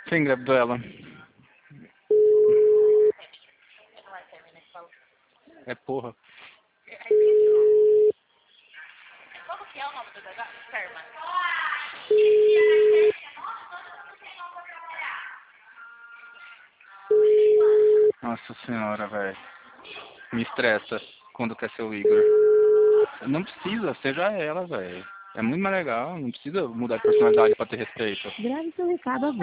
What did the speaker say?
Quem engravidou ela? É porra. Como que é o nome do negócio? Esperma. Nossa senhora, velho. Me estressa quando quer ser o Igor. Não precisa, seja ela, velho. É muito mais legal, não precisa mudar de personalidade pra ter respeito. Grave seu recado agora.